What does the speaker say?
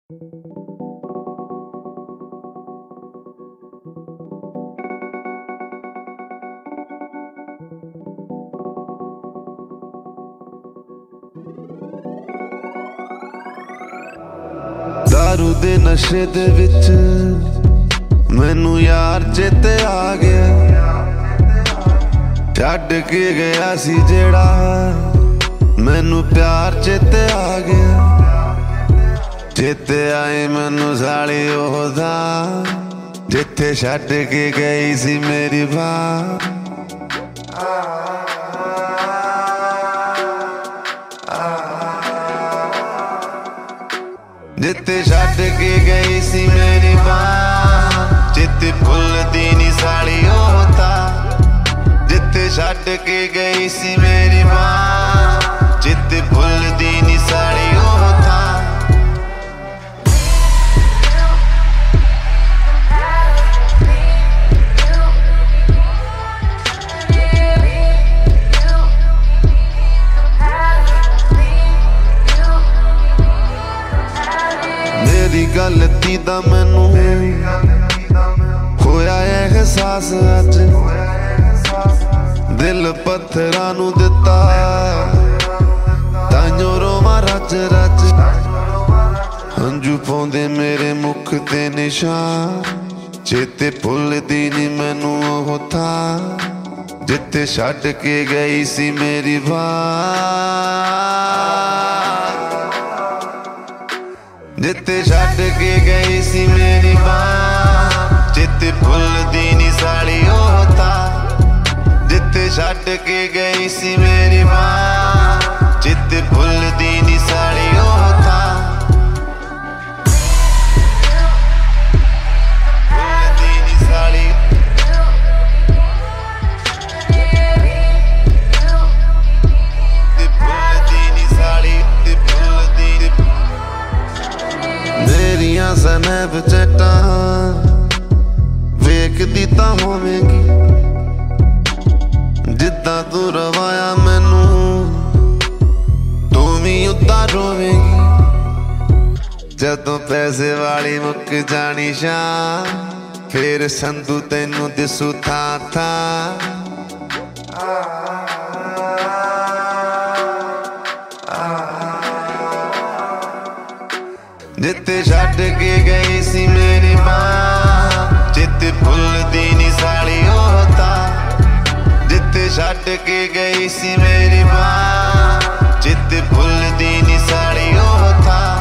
दारू दे नशे दे विच मैनू यार चेते आ गया, छड्ड के गया सी जेड़ा मैनू प्यार चेते आ गया। चेते आए मैनू साली ओहदा जिथे छड्ड के गई सी मेरी बात। जिथे छड्ड के गई सी मेरी बात, जिथे भुलदी नी साली होता। जिथे छड्ड के गई सी मेरी बात, जिथे भुलदी नी साली होता। मेरी गलती दा मैनू होया एहसास अज, दिल पत्थरां नू दिता ताइयों रोवां रज रज। हंजू पौंदे मेरे मुख ते निशान, चेते भुलदी नी मैनू ओह था जिथे छड्ड के गई सी मेरी बात। जिथे छड्ड के गई सी मेरी बात, जिथे भुलदी नी साली होता। जिथे छड्ड के गई सी मेरी बात, जिथे भुलदी नी साली होता। भुलदी नी साली, भुलदी नी साली, भुलदी नी। मेरियां स्नैपचैटां वेखदी तां होवेंगी, जिद्दां तू रवाया मैनू तू भी उद्दां रोवेंगी। जदों पैसे वाली मुक जानी शान, फिर संधू तैनू दिसू था था। जिथे छड्ड के गई सी मेरी मां, जिथे भुलदी नी साली होता। जिथे छड्ड के गई सी मेरी मां, जिथे भुलदी नी साली होता।